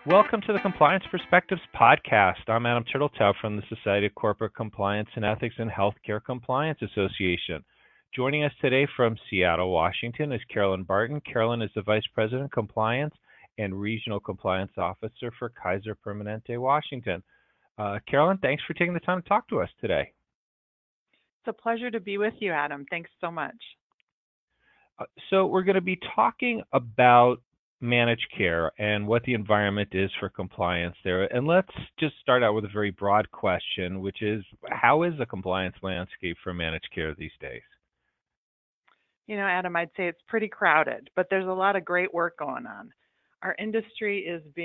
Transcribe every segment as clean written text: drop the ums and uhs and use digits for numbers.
Welcome to the Compliance Perspectives podcast. I'm Adam Turtletaub from the Society of Corporate Compliance and Ethics and Healthcare Compliance Association. Joining us today from Seattle, Washington is Carolyn Barton. Carolyn is the Vice President of Compliance and Regional Compliance Officer for Kaiser Permanente, Washington. Carolyn, thanks for taking the time to talk to us today. It's a pleasure to be with you, Adam. Thanks so much. So we're going to be talking about managed care and what the environment is for compliance there. And let's just start out with a very broad question, which is, how is the compliance landscape for managed care these days? You know, Adam, I'd say it's pretty crowded, but there's a lot of great work going on. Our industry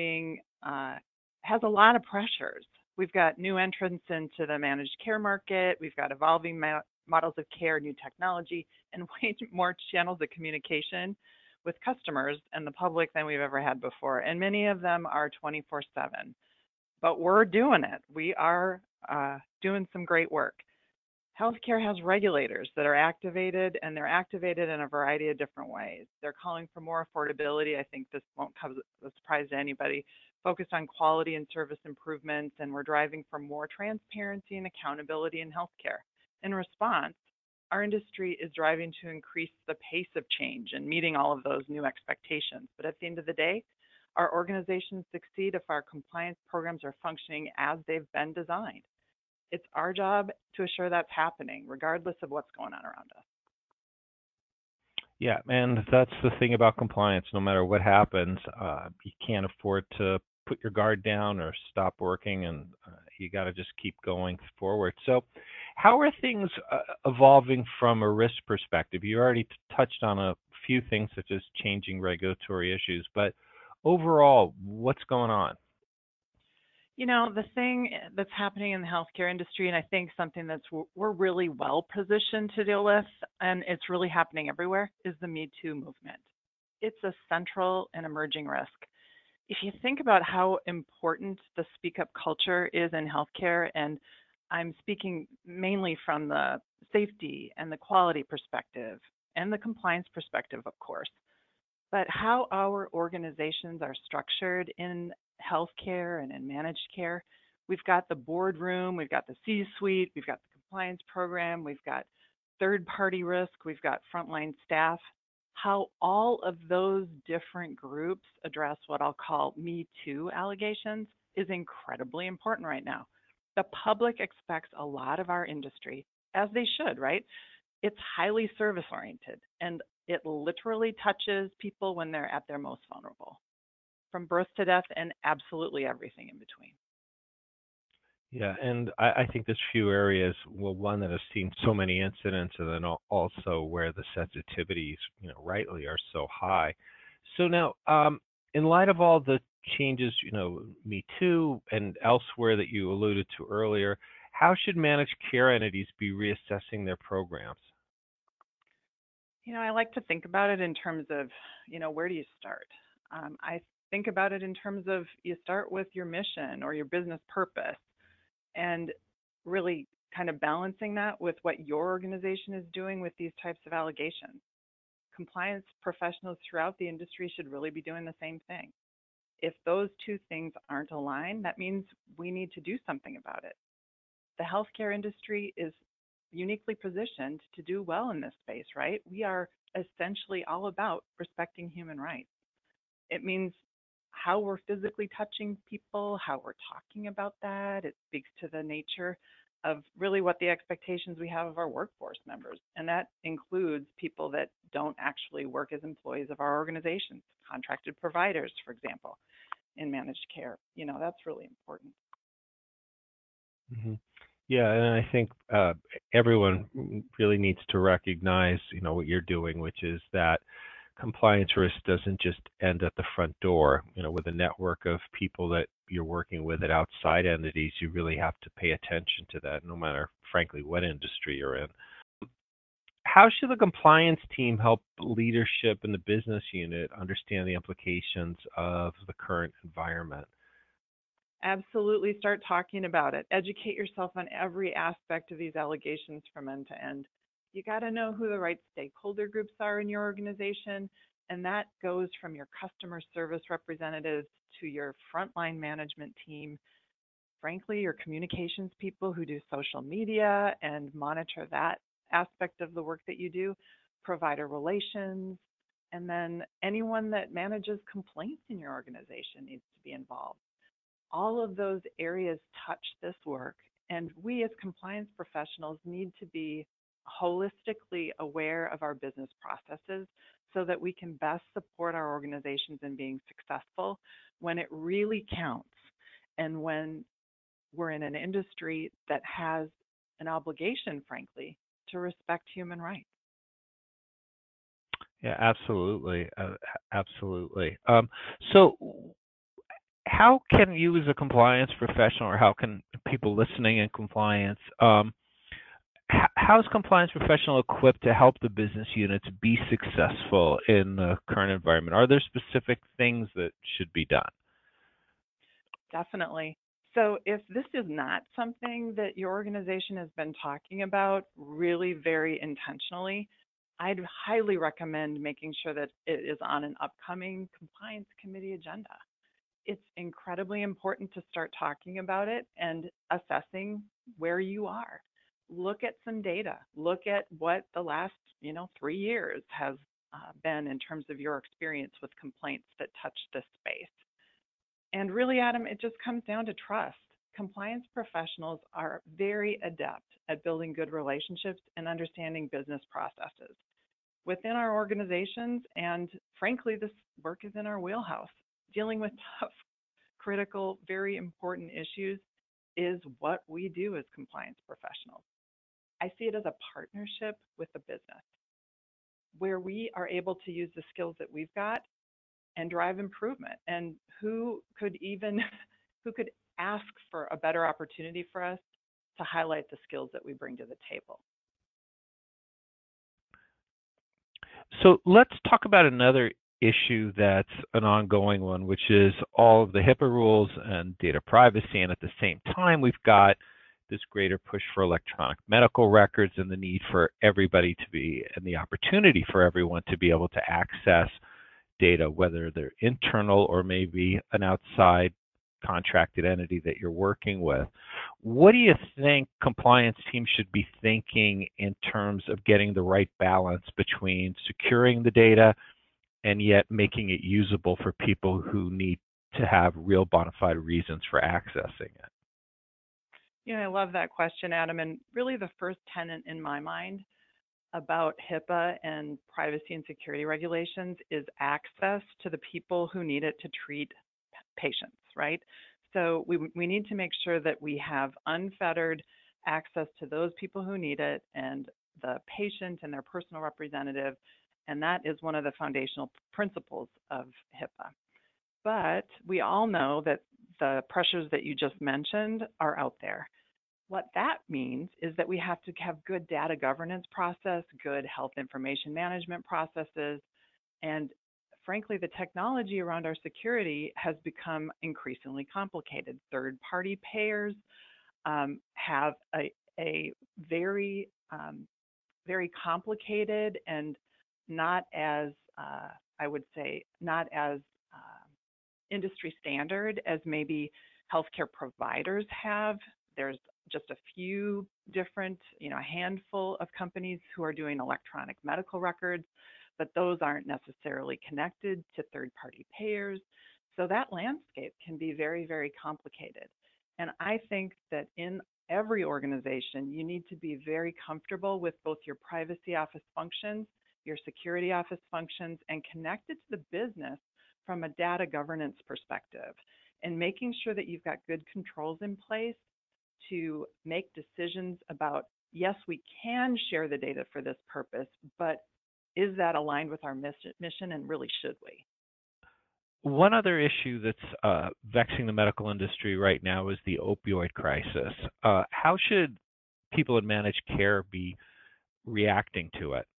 has a lot of pressures. We've got new entrants into the managed care market. We've got evolving models of care, new technology, and way more channels of communication with customers and the public than we've ever had before. And many of them are 24/7. But we're doing it. We are doing some great work. Healthcare has regulators that are activated, and they're activated in a variety of different ways. They're calling for more affordability. I think this won't come as a surprise to anybody. Focused on quality and service improvements, and we're driving for more transparency and accountability in healthcare. In response, our industry is driving to increase the pace of change and meeting all of those new expectations. But at the end of the day, our organizations succeed if our compliance programs are functioning as they've been designed. It's our job to assure that's happening, regardless of what's going on around us. Yeah, and that's the thing about compliance. No matter what happens, you can't afford to put your guard down or stop working, and you got to just keep going forward. So how are things evolving from a risk perspective? You already touched on a few things such as changing regulatory issues, but overall, what's going on? You know, the thing that's happening in the healthcare industry, and I think something we're really well positioned to deal with, and it's really happening everywhere, is the Me Too movement. It's a central and emerging risk. If you think about how important the speak up culture is in healthcare, and I'm speaking mainly from the safety and the quality perspective and the compliance perspective, of course, but how our organizations are structured in healthcare and in managed care. We've got the boardroom, we've got the C-suite, we've got the compliance program, we've got third-party risk, we've got frontline staff. How all of those different groups address what I'll call Me Too allegations is incredibly important right now. The public expects a lot of our industry, as they should, right? It's highly service-oriented, and it literally touches people when they're at their most vulnerable, from birth to death and absolutely everything in between. Yeah, and I think there's few areas, well, one that has seen so many incidents, and then also where the sensitivities, rightly are so high. So now, in light of all the changes, Me Too and elsewhere that you alluded to earlier, how should managed care entities be reassessing their programs? You know, I like to think about it in terms of, where do you start? I think about it in terms of you start with your mission or your business purpose and really kind of balancing that with what your organization is doing with these types of allegations. Compliance professionals throughout the industry should really be doing the same thing. If those two things aren't aligned, that means we need to do something about it. The healthcare industry is uniquely positioned to do well in this space, right? We are essentially all about respecting human rights. It means how we're physically touching people, how we're talking about that. It speaks to the nature of really what the expectations we have of our workforce members. And that includes people that don't actually work as employees of our organizations, contracted providers, for example, in managed care. That's really important. Hmm. Yeah, and I think everyone really needs to recognize, what you're doing, which is that compliance risk doesn't just end at the front door. With a network of people that you're working with at outside entities, you really have to pay attention to that, no matter, frankly, what industry you're in. How should the compliance team help leadership in the business unit understand the implications of the current environment? Absolutely start talking about it. Educate yourself on every aspect of these allegations from end to end. You got to know who the right stakeholder groups are in your organization And that goes from your customer service representatives to your frontline management team, frankly, your communications people who do social media and monitor that aspect of the work that you do, provider relations, and then anyone that manages complaints in your organization needs to be involved. All of those areas touch this work, and we as compliance professionals need to be holistically aware of our business processes so that we can best support our organizations in being successful when it really counts and when we're in an industry that has an obligation, frankly, to respect human rights. Yeah, absolutely. Absolutely. So, how can you, as a compliance professional, or how can people listening in compliance, how is compliance professional equipped to help the business units be successful in the current environment? Are there specific things that should be done? Definitely. So, if this is not something that your organization has been talking about really very intentionally, I'd highly recommend making sure that it is on an upcoming compliance committee agenda. It's incredibly important to start talking about it and assessing where you are. Look at some data. Look at what the last, 3 years has been in terms of your experience with complaints that touch this space. And really, Adam, it just comes down to trust. Compliance professionals are very adept at building good relationships and understanding business processes within our organizations. And frankly, this work is in our wheelhouse. Dealing with tough, critical, very important issues is what we do as compliance professionals. I see it as a partnership with the business where we are able to use the skills that we've got and drive improvement. And who could even who could ask for a better opportunity for us to highlight the skills that we bring to the table? So let's talk about another issue that's an ongoing one, which is all of the HIPAA rules and data privacy. And at the same time, we've got this greater push for electronic medical records and the need for everybody to be, and the opportunity for everyone to be able to access data, whether they're internal or maybe an outside contracted entity that you're working with. What do you think compliance teams should be thinking in terms of getting the right balance between securing the data and yet making it usable for people who need to have real bona fide reasons for accessing it? I love that question, Adam. And really, the first tenet in my mind about HIPAA and privacy and security regulations is access to the people who need it to treat patients, right? So we need to make sure that we have unfettered access to those people who need it and the patient and their personal representative. And that is one of the foundational principles of HIPAA. But we all know that the pressures that you just mentioned are out there. What that means is that we have to have good data governance process, good health information management processes, and frankly, the technology around our security has become increasingly complicated. Third-party payers have a very, very complicated and not as, I would say, not as industry standard as maybe healthcare providers have. There's just a few different, a handful of companies who are doing electronic medical records, but those aren't necessarily connected to third-party payers. So that landscape can be very, very complicated. And I think that in every organization, you need to be very comfortable with both your privacy office functions, your security office functions, and connected to the business from a data governance perspective, and making sure that you've got good controls in place to make decisions about, yes, we can share the data for this purpose, but is that aligned with our mission, and really should we? One other issue that's vexing the medical industry right now is the opioid crisis. How should people in managed care be reacting to it?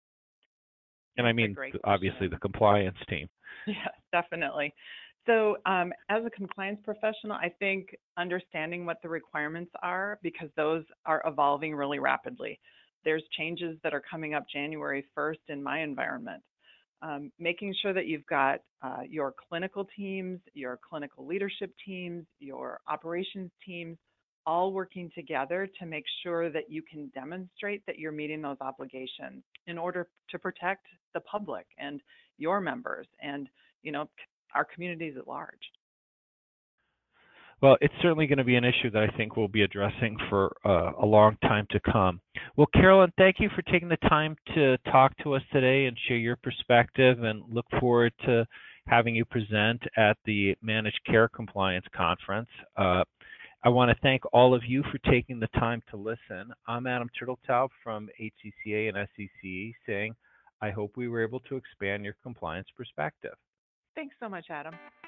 And I mean, obviously, the compliance team. Yeah, definitely. So as a compliance professional, I think understanding what the requirements are, because those are evolving really rapidly. There's changes that are coming up January 1st in my environment. making sure that you've got your clinical teams, your clinical leadership teams, your operations teams all working together to make sure that you can demonstrate that you're meeting those obligations in order to protect the public and your members and, our communities at large. Well, it's certainly going to be an issue that I think we'll be addressing for a long time to come. Well, Carolyn, thank you for taking the time to talk to us today and share your perspective, and look forward to having you present at the Managed Care Compliance Conference. I want to thank all of you for taking the time to listen. I'm Adam Turteltaub from HCCA and SCCE saying, I hope we were able to expand your compliance perspective. Thanks so much, Adam.